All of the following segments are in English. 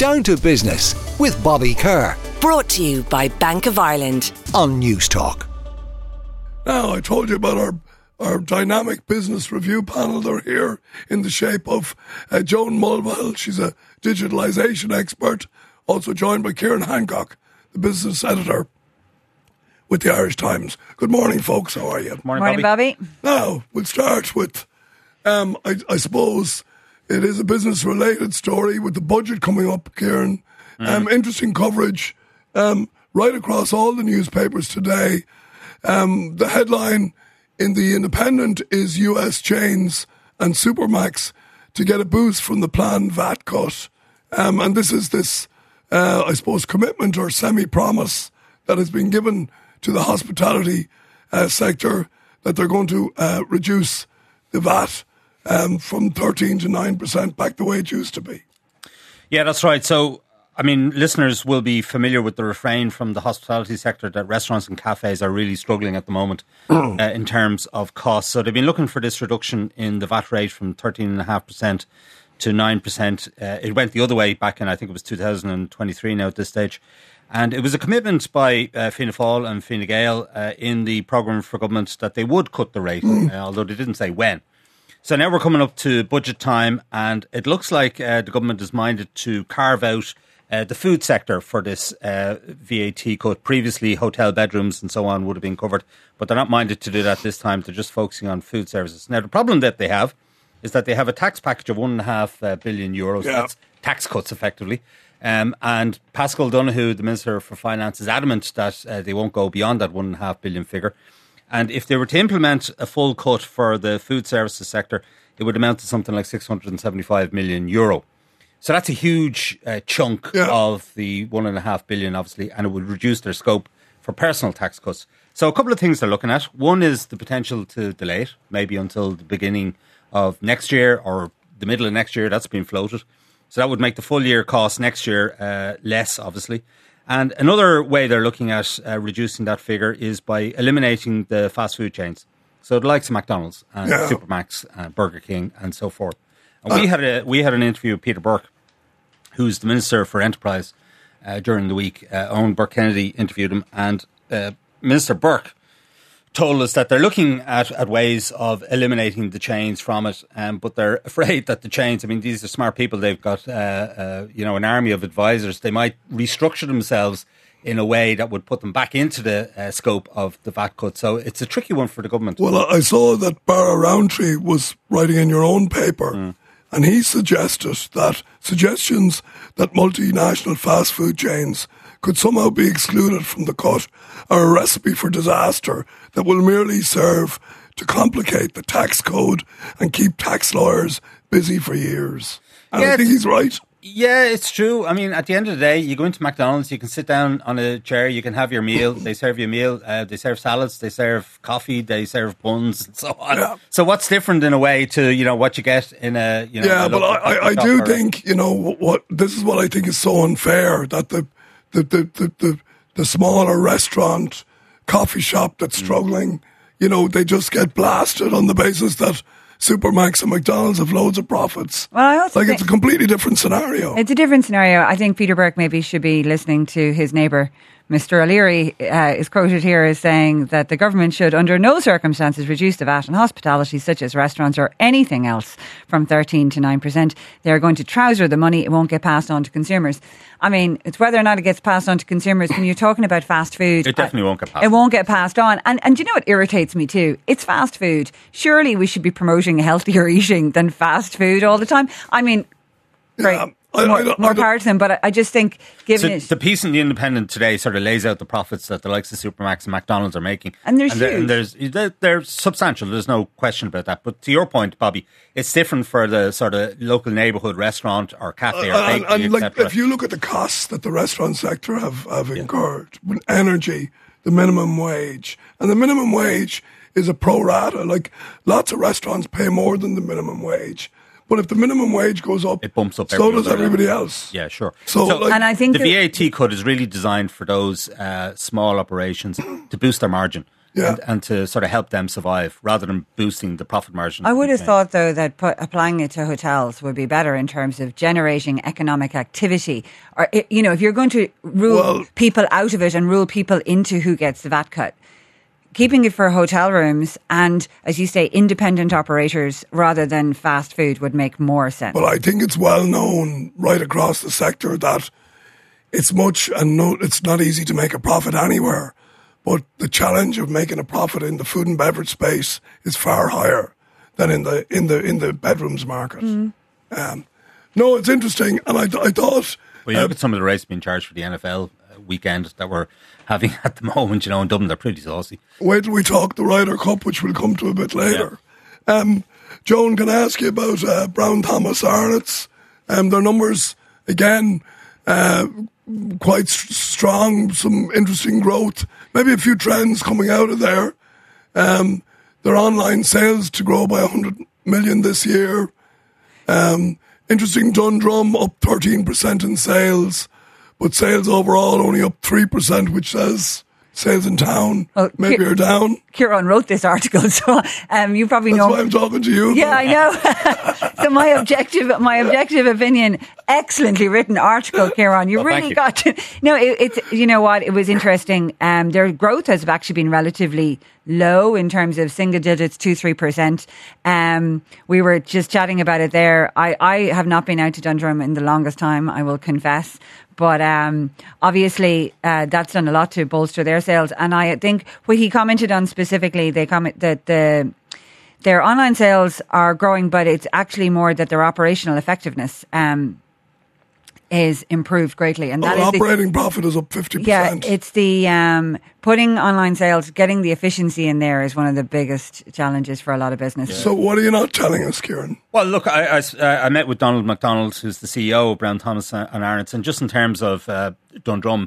Down to Business with Bobby Kerr. Brought to you by Bank of Ireland on News Talk. Now, I told you about our dynamic business review panel. They're here in the shape of Joan Mulvihill. She's a digitalisation expert, also joined by Kieran Hancock, the business editor with the Irish Times. Good morning, folks. How are you? Morning, Bobby. Now, we'll start with, I suppose it is a business-related story with the budget coming up, Kieran. Interesting coverage right across all the newspapers today. The headline in The Independent is US chains and Supermax to get a boost from the planned VAT cut. And this is I suppose, commitment or semi-promise that has been given to the hospitality sector that they're going to reduce the VAT from 13 to 9% back the way it used to be. Yeah, that's right. So, I mean, listeners will be familiar with the refrain from the hospitality sector that restaurants and cafes are really struggling at the moment in terms of costs. So they've been looking for this reduction in the VAT rate from 13.5% to 9%. It went the other way back in, I think it was 2023 now at this stage. And it was a commitment by Fianna Fáil and Fine Gael in the programme for government that they would cut the rate, although they didn't say when. So now we're coming up to budget time, and it looks like the government is minded to carve out the food sector for this VAT cut. Previously, hotel bedrooms and so on would have been covered, but they're not minded to do that this time. They're just focusing on food services. Now, the problem that they have is that they have a tax package of €1.5 billion. Yeah. That's tax cuts, effectively. And Paschal Donohoe, the Minister for Finance, is adamant that they won't go beyond that €1.5 billion figure. And if they were to implement a full cut for the food services sector, it would amount to something like €675 million. So that's a huge chunk of the €1.5 billion, obviously, and it would reduce their scope for personal tax cuts. So a couple of things they're looking at. One is the potential to delay it, maybe until the beginning of next year or the middle of next year. That's been floated. So that would make the full year cost next year less, obviously. And another way they're looking at reducing that figure is by eliminating the fast food chains. So the likes of McDonald's and Supermax and Burger King and so forth. And we had an interview with Peter Burke, who's the Minister for Enterprise, during the week. Owen Burke-Kennedy interviewed him, and Minister Burke told us that they're looking at ways of eliminating the chains from it, but they're afraid that the chains, I mean, these are smart people. They've got, an army of advisors. They might restructure themselves in a way that would put them back into the scope of the VAT cut. So it's a tricky one for the government. Well, I saw that Barra Roundtree was writing in your own paper, and he suggestions that multinational fast food chains could somehow be excluded from the cut are a recipe for disaster that will merely serve to complicate the tax code and keep tax lawyers busy for years. And I think he's right. Yeah, it's true. I mean, at the end of the day, you go into McDonald's, you can sit down on a chair, you can have your meal. They serve you a meal. They serve salads, they serve coffee, they serve buns, and so on. Yeah. So what's different in a way to what you get in a Yeah, but I do think this is what I think is so unfair, that the smaller restaurant, coffee shop that's struggling, they just get blasted on the basis that Supermax and McDonald's have loads of profits. Well, I also think it's a completely different scenario. It's a different scenario. I think Peter Burke maybe should be listening to his neighbour. Mr. O'Leary is quoted here as saying that the government should under no circumstances reduce the VAT on hospitality, such as restaurants or anything else, from 13 to 9%. They're going to trouser the money. It won't get passed on to consumers. I mean, it's whether or not it gets passed on to consumers. When you're talking about fast food, it definitely won't get passed on. It won't get passed on. And you know what irritates me too? It's fast food. Surely we should be promoting healthier eating than fast food all the time. I mean, great. More power to them, but I just think the piece in The Independent today sort of lays out the profits that the likes of Supermax and McDonald's are making, and huge. They're substantial. There's no question about that. But to your point, Bobby, it's different for the sort of local neighbourhood restaurant or cafe or bakery, etc. If you look at the costs that the restaurant sector have incurred, with energy, the minimum wage, and the minimum wage is a pro rata. Like, lots of restaurants pay more than the minimum wage. But if the minimum wage goes up, it bumps up. So does everybody else. Yeah, sure. So and I think the VAT cut is really designed for those small operations to boost their margin. Yeah. and to sort of help them survive rather than boosting the profit margin. I would have thought, though, that applying it to hotels would be better in terms of generating economic activity. Or, if you're going to rule people out of it and rule people into who gets the VAT cut, keeping it for hotel rooms and, as you say, independent operators rather than fast food would make more sense. Well, I think it's well known right across the sector that it's not easy to make a profit anywhere. But the challenge of making a profit in the food and beverage space is far higher than in the bedrooms market. No, it's interesting, and I thought. Well, you look at some of the rates being charged for the NFL weekend that we're having at the moment. In Dublin, they're pretty saucy. Wait till we talk the Ryder Cup, which we'll come to a bit later. Yeah. Joan, can I ask you about Brown Thomas Arnott's? Their numbers again. Quite strong, some interesting growth, maybe a few trends coming out of there. Their online sales to grow by 100 million this year. Interesting, Dundrum up 13% in sales, but sales overall only up 3%, which says sales in town maybe are down. Kieran wrote this article, so you probably know. That's why I'm talking to you. Yeah, I know. So my objective opinion, excellently written article, Kieran. You really got to. No, it's you know what? It was interesting. Their growth has actually been relatively low in terms of single digits, 2-3%. We were just chatting about it there. I have not been out to Dundrum in the longest time, I will confess. But obviously, that's done a lot to bolster their sales. And I think what he commented on specifically, they comment that their online sales are growing, but it's actually more that their operational effectiveness is improved greatly. And that is operating profit is up 50%. Yeah, it's the putting online sales, getting the efficiency in there is one of the biggest challenges for a lot of businesses. So what are you not telling us, Kieran? Well, look, I met with Donald McDonald, who's the CEO of Brown Thomas and Arnott's, and just in terms of Dundrum,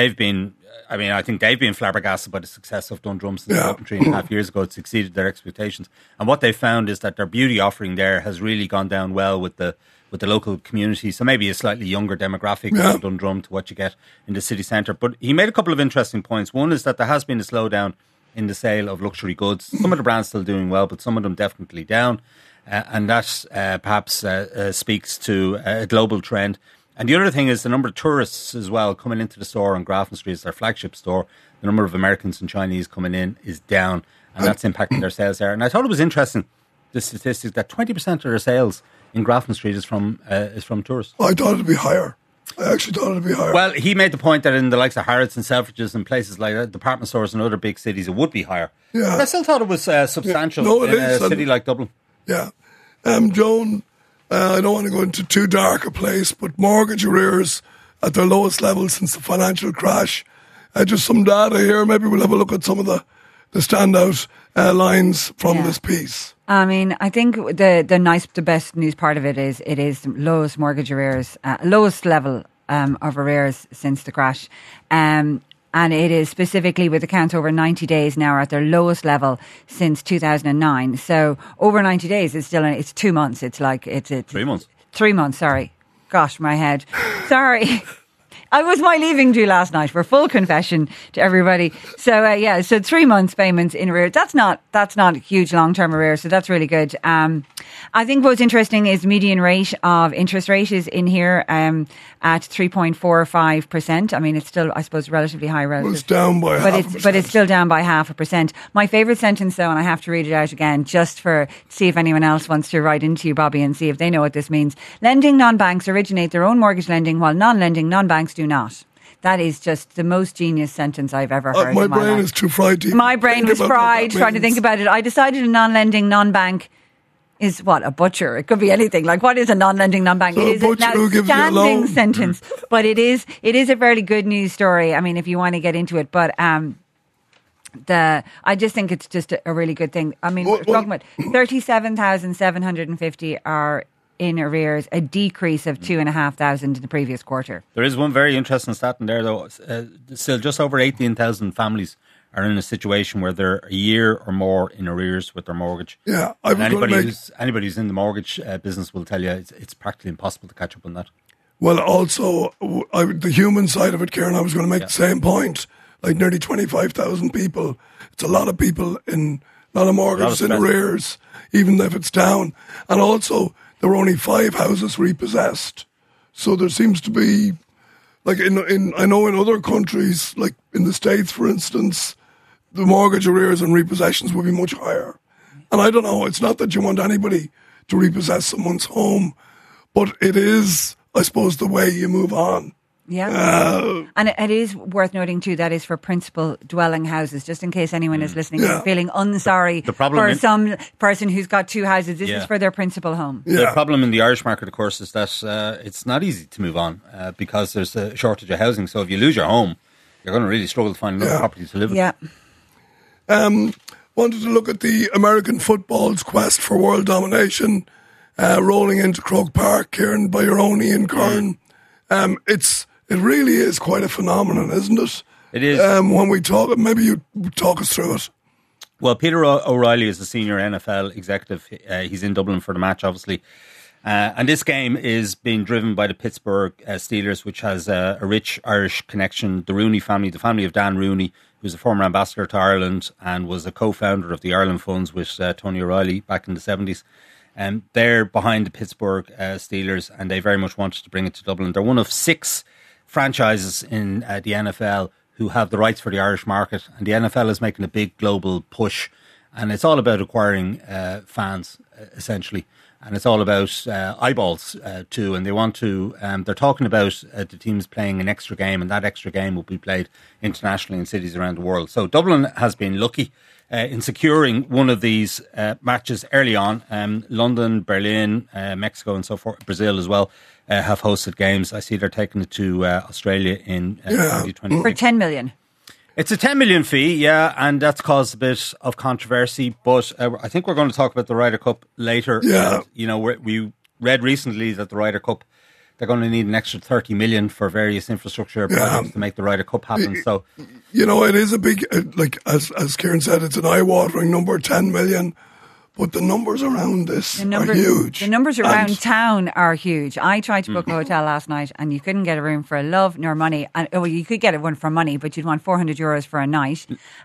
I think they've been flabbergasted by the success of Dundrum since it opened 3.5 years ago. It's exceeded their expectations. And what they found is that their beauty offering there has really gone down well with the local community. So maybe a slightly younger demographic of Dundrum to what you get in the city centre. But he made a couple of interesting points. One is that there has been a slowdown in the sale of luxury goods. Some of the brands still doing well, but some of them definitely down. And that perhaps speaks to a global trend. And the other thing is the number of tourists as well coming into the store on Grafton Street. It's their flagship store. The number of Americans and Chinese coming in is down, and that's impacting their sales there. And I thought it was interesting, the statistic that 20% of their sales in Grafton Street is from tourists. I thought it'd be higher. I actually thought it'd be higher. Well, he made the point that in the likes of Harrods and Selfridges and places like that, department stores and other big cities, it would be higher. Yeah. But I still thought it was substantial in a city like Dublin. Yeah. Joan, I don't want to go into too dark a place, but mortgage arrears at their lowest level since the financial crash. Just some data here. Maybe we'll have a look at some of the standout lines from this piece. I mean, I think the best news part of it is the lowest mortgage arrears, lowest level of arrears since the crash. And it is specifically with accounts over 90 days now are at their lowest level since 2009. So over 90 days, it's 2 months. It's 3 months. 3 months, sorry. Gosh, my head. Sorry. I was my leaving due last night for full confession to everybody. So so 3 months payments in arrears. That's not huge long-term arrears, so that's really good. I think what's interesting is median rate of interest rate is in here at 3.45%. I mean, it's still, I suppose, relatively high relative. Well, it's down by but it's still down by 0.5%. My favourite sentence, though, and I have to read it out again, just to see if anyone else wants to write into you, Bobby, and see if they know what this means. Lending non-banks originate their own mortgage lending, while non-lending non-banks do not. That is just the most genius sentence I've ever heard. My brain is too fried. My brain was fried trying to think about it. I decided a non-lending non-bank is what? A butcher. It could be anything. Like, what is a non-lending non-bank? So it is an outstanding sentence, but it is a fairly good news story. I mean, if you want to get into it, but I just think it's just a really good thing. I mean, we're talking about 37,750 are in arrears, a decrease of 2,500 in the previous quarter. There is one very interesting stat in there, though. Still, just over 18,000 families are in a situation where they're a year or more in arrears with their mortgage. Yeah, anybody who's in the mortgage business will tell you it's practically impossible to catch up on that. Well, also, the human side of it, Kieran, I was going to make the same point. like nearly 25,000 people. It's a lot of people in a lot of mortgages in arrears, even if it's down. And also, there were only 5 houses repossessed. So there seems to be, like I know in other countries, like in the States, for instance, the mortgage arrears and repossessions will be much higher. And I don't know, it's not that you want anybody to repossess someone's home, but it is, I suppose, the way you move on. Yeah. And it is worth noting too, that is for principal dwelling houses, just in case anyone is listening and feeling unsorry for some person who's got 2 houses. This is for their principal home. The problem in the Irish market, of course, is that it's not easy to move on because there's a shortage of housing. So if you lose your home, you're going to really struggle to find another property to live in. Yeah. Wanted to look at the American football's quest for world domination, rolling into Croke Park, Kieran, by your own Ian Kern. It really is quite a phenomenon, isn't it? It is. When we talk, maybe you talk us through it. Well, Peter O'Reilly is the senior NFL executive. He's in Dublin for the match, obviously. And this game is being driven by the Pittsburgh Steelers, which has a rich Irish connection. The Rooney family, the family of Dan Rooney, who's a former ambassador to Ireland and was a co-founder of the Ireland Funds with Tony O'Reilly back in the 70s. They're behind the Pittsburgh Steelers, and they very much wanted to bring it to Dublin. They're one of 6 franchises in the NFL who have the rights for the Irish market, and the NFL is making a big global push, and it's all about acquiring fans, essentially, and it's all about eyeballs too, and they want to, they're talking about the teams playing an extra game, and that extra game will be played internationally in cities around the world. So Dublin has been lucky in securing one of these matches early on. London, Berlin, Mexico and so forth, Brazil as well, have hosted games. I see they're taking it to Australia in 2020. For 10 million. It's a 10 million fee, yeah, and that's caused a bit of controversy, but I think we're going to talk about the Ryder Cup later. Yeah. We read recently that the Ryder Cup, they're going to need an extra 30 million for various infrastructure projects to make the Ryder Cup happen. So, it is a big, like as Kieran said, it's an eye-watering number, 10 million. But the numbers around this are huge. The numbers around town are huge. I tried to book a hotel last night and you couldn't get a room for love nor money. And you could get one for money, but you'd want €400 for a night.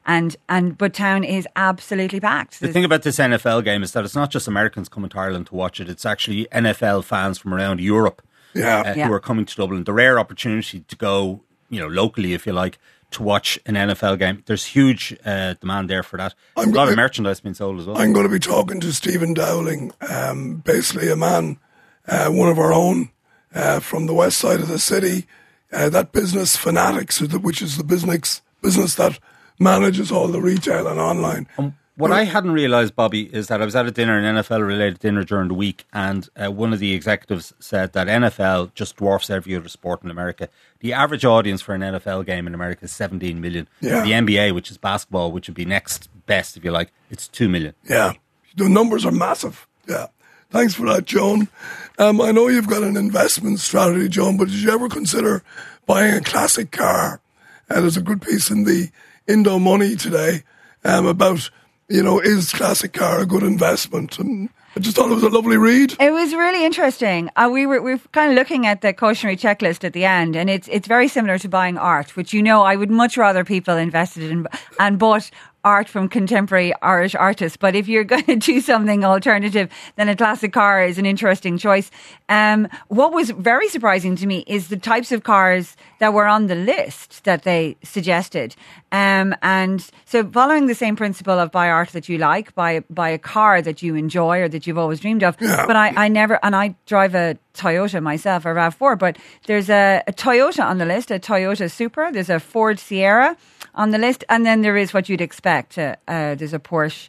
But town is absolutely packed. The thing about this NFL game is that it's not just Americans coming to Ireland to watch it. It's actually NFL fans from around Europe who are coming to Dublin. The rare opportunity to go, locally, if you like, to watch an NFL game. There's huge demand there for that. A lot of merchandise being sold as well. I'm going to be talking to Stephen Dowling, basically a man, one of our own, from the west side of the city. That business, Fanatics, which is the business that manages all the retail and online. What I hadn't realised, Bobby, is that I was at a dinner, an NFL-related dinner during the week, and one of the executives said that NFL just dwarfs every other sport in America. The average audience for an NFL game in America is 17 million. Yeah. The NBA, which is basketball, which would be next best, if you like, it's 2 million. Yeah, the numbers are massive. Yeah. Thanks for that, Joan. I know you've got an investment strategy, Joan, but did you ever consider buying a classic car? There's a good piece in the Indo Money today about... is classic car a good investment? And I just thought it was a lovely read. It was really interesting. We were kind of looking at the cautionary checklist at the end, and it's very similar to buying art, which I would much rather people invested in and bought art from contemporary Irish artists. But if you're going to do something alternative, then a classic car is an interesting choice. What was very surprising to me is the types of cars that were on the list that they suggested. And so following the same principle of buy art that you like, buy a car that you enjoy or that you've always dreamed of. Yeah. But I drive a Toyota myself, a RAV4, but there's a Toyota on the list, a Toyota Supra, there's a Ford Sierra on the list, and then there is what you'd expect. There's a Porsche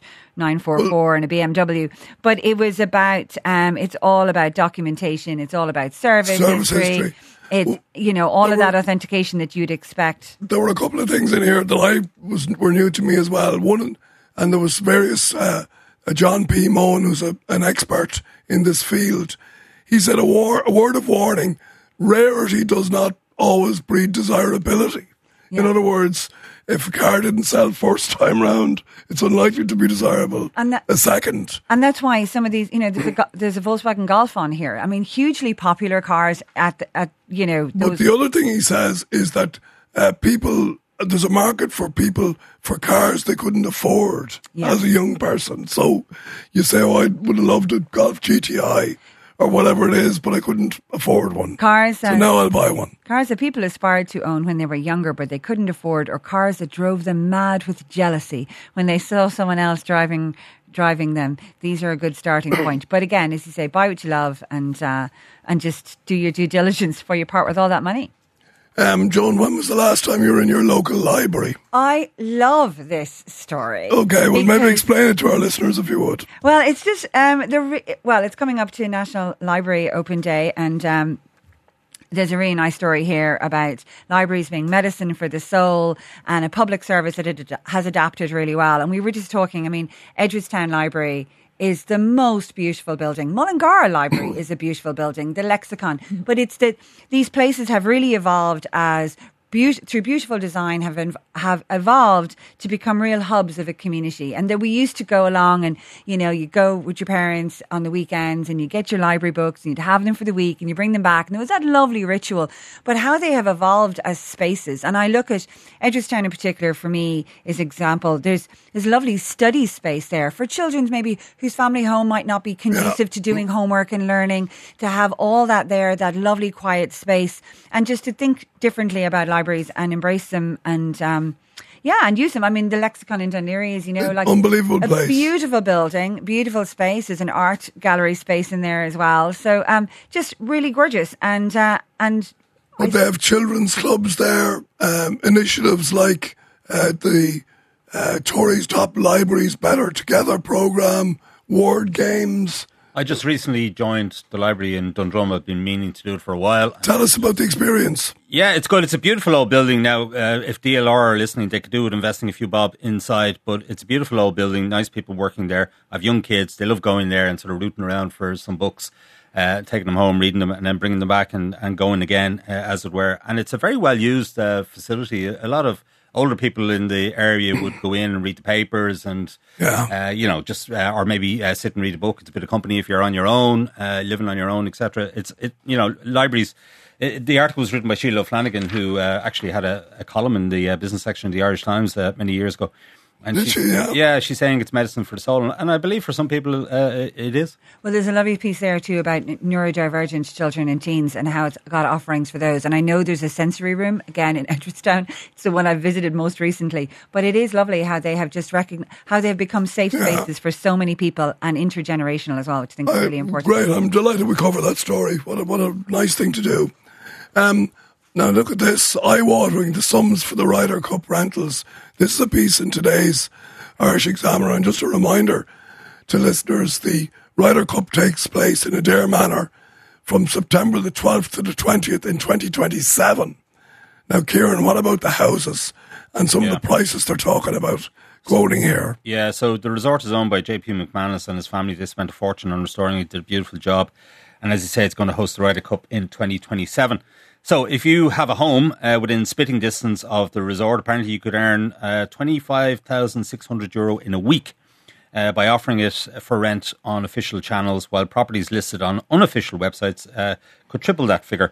944 and a BMW. But it was about, it's all about documentation, it's all about service history. It's, all of that authentication that you'd expect. There were a couple of things in here that were new to me as well. One, and there was various, John P. Mohan, who's an expert in this field. He said a word of warning, rarity does not always breed desirability. Yeah. In other words, if a car didn't sell first time round, it's unlikely to be desirable a second. And that's why some of these, there's a Volkswagen Golf on here. I mean, hugely popular cars at those. But the other thing he says is that people there's a market for people for cars they couldn't afford as a young person. So you say, oh, I would have loved a Golf GTI or whatever it is, but I couldn't afford one. Cars. So now I'll buy one. Cars that people aspired to own when they were younger, but they couldn't afford, or cars that drove them mad with jealousy when they saw someone else driving them. These are a good starting point. But again, as you say, buy what you love and just do your due diligence before you part with all that money. Joan, when was the last time you were in your local library? I love this story. Okay, well, maybe explain it to our listeners if you would. Well, it's just it's coming up to National Library Open Day, and there's a really nice story here about libraries being medicine for the soul and a public service that it has adapted really well. And we were just talking, I mean, Edgeworthstown Library is the most beautiful building. Mullingar Library is a beautiful building, the Lexicon. But it's that these places have really evolved as through beautiful design have evolved to become real hubs of a community. And that we used to go along and, you know, you go with your parents on the weekends and you get your library books and you'd have them for the week and you bring them back. And there was that lovely ritual. But how they have evolved as spaces. And I look at Edgeworthstown in particular, for me, is example. There's lovely study space there for children maybe whose family home might not be conducive to doing homework and learning, to have all that there, that lovely quiet space, and just to think differently about libraries and embrace them and use them. I mean, the Lexicon in Dún Laoghaire is, you know, like unbelievable a place. Beautiful building, beautiful space. There's an art gallery space in there as well. So just really gorgeous. And but they have children's clubs there, initiatives like the Tories Top Libraries Better Together programme, ward games. I just recently joined the library in Dundrum. I've been meaning to do it for a while. Tell us about the experience. Yeah, it's good. It's a beautiful old building now. If DLR are listening, they could do with investing a few bob inside. But it's a beautiful old building, nice people working there. I have young kids. They love going there and sort of rooting around for some books, taking them home, reading them, and then bringing them back and going again, as it were. And it's a very well-used facility. A lot of older people in the area would go in and read the papers and, or maybe sit and read a book. It's a bit of company if you're on your own, living on your own, etc. Libraries. The article was written by Sheila O'Flanagan, who actually had a column in the business section of the Irish Times many years ago. And she's saying it's medicine for the soul. And I believe for some people it is. Well, there's a lovely piece there too about neurodivergent children and teens and how it's got offerings for those. And I know there's a sensory room, again, in Edgeworthstown. It's the one I've visited most recently. But it is lovely how they have just how they have become safe spaces for so many people and intergenerational as well, which I think is really important. Great. I'm delighted we covered that story. What a nice thing to do. Now look at this, eye-watering, the sums for the Ryder Cup rentals. This is a piece in today's Irish Examiner, and just a reminder to listeners, the Ryder Cup takes place in Adare Manor from September the 12th to the 20th in 2027. Now, Kieran, what about the houses and some of the prices they're talking about quoting here? Yeah, so the resort is owned by J.P. McManus and his family. They spent a fortune on restoring it, did a beautiful job. And as you say, it's going to host the Ryder Cup in 2027. So if you have a home within spitting distance of the resort, apparently you could earn €25,600 in a week by offering it for rent on official channels, while properties listed on unofficial websites could triple that figure.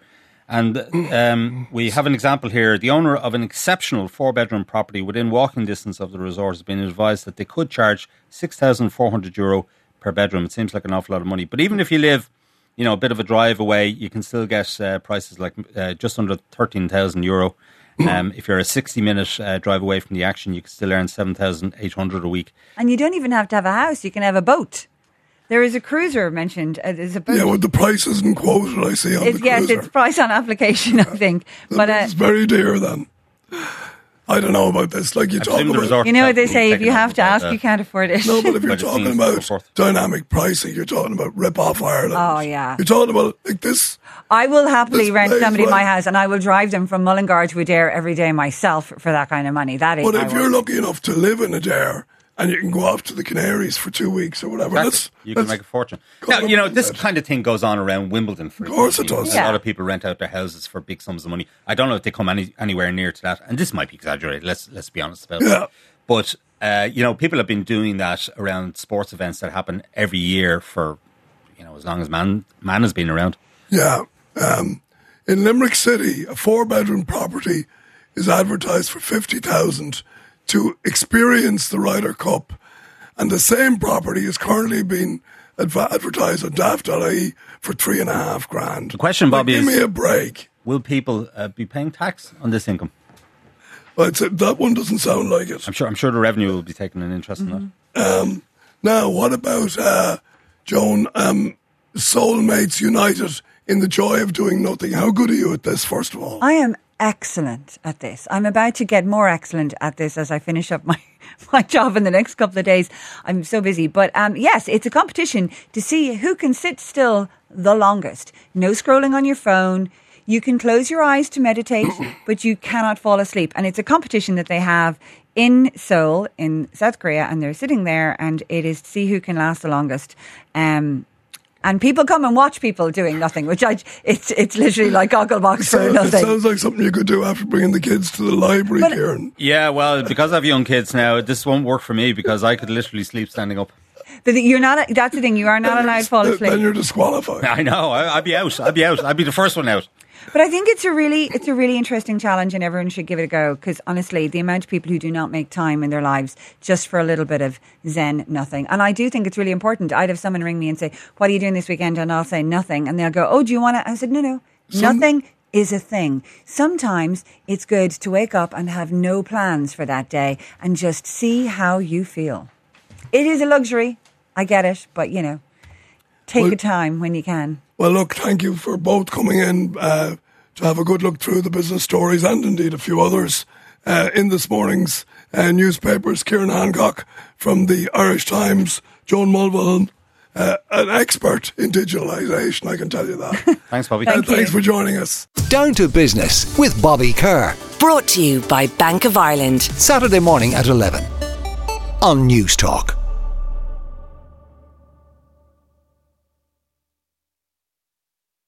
And we have an example here. The owner of an exceptional 4-bedroom property within walking distance of the resort has been advised that they could charge €6,400 per bedroom. It seems like an awful lot of money. But even if you live a bit of a drive away, you can still get prices like just under €13,000. If you're a 60-minute drive away from the action, you can still earn €7,800 a week. And you don't even have to have a house. You can have a boat. There is a cruiser mentioned. There's a boat. Yeah, well, the price isn't quoted, I see, on the cruiser. Yes, it's price on application, I think. But it's very dear then. I don't know about this. Like you talk about, you know what they say: if you have to ask, you can't afford it. No, but if you're talking about dynamic pricing, you're talking about rip-off Ireland. Oh yeah, you're talking about like this. I will happily rent somebody my house, and I will drive them from Mullingar to Adare every day myself for that kind of money. That is. But if you're lucky enough to live in Adare and you can go off to the Canaries for 2 weeks or whatever, you can make a fortune. Now, this kind of thing goes on around Wimbledon. For of course it does. A lot of people rent out their houses for big sums of money. I don't know if they come anywhere near to that, and this might be exaggerated. Let's be honest about it. But people have been doing that around sports events that happen every year for as long as man has been around. Yeah, in Limerick City, a 4-bedroom property is advertised for 50,000 to experience the Ryder Cup, and the same property is currently being advertised on daft.ie for $3,500. The question, Bobby, give is, me a break. will people be paying tax on this income? Well, that one doesn't sound like it. I'm sure the revenue will be taking an interest in that. Now, what about, Joan, Soulmates United in the joy of doing nothing? How good are you at this, first of all? I am excellent at this. I'm about to get more excellent at this as I finish up my job in the next couple of days. I'm so busy. But yes, it's a competition to see who can sit still the longest. No scrolling on your phone. You can close your eyes to meditate, but you cannot fall asleep. And it's a competition that they have in Seoul, in South Korea, and they're sitting there, and it is to see who can last the longest. And people come and watch people doing nothing, which it's literally like Gogglebox for nothing. It sounds like something you could do after bringing the kids to the library, Kieran. Yeah, well, because I have young kids now, this won't work for me because I could literally sleep standing up. But you're not. That's the thing. You are not allowed to fall asleep. Then you're disqualified. I know. I'd be out. I'd be the first one out. But I think it's a really interesting challenge, and everyone should give it a go. Because honestly, the amount of people who do not make time in their lives just for a little bit of zen nothing, and I do think it's really important. I'd have someone ring me and say, "What are you doing this weekend?" And I'll say nothing, and they'll go, "Oh, do you want to?" I said, "No, nothing is a thing." Sometimes it's good to wake up and have no plans for that day and just see how you feel. It is a luxury, I get it, but take a time when you can. Well, look, thank you for both coming in to have a good look through the business stories and indeed a few others in this morning's newspapers. Kieran Hancock from the Irish Times, Joan Mulvihill, an expert in digitalisation, I can tell you that. Thanks, Bobby. Thanks for joining us. Down to Business with Bobby Kerr. Brought to you by Bank of Ireland. Saturday morning at 11 on News Talk.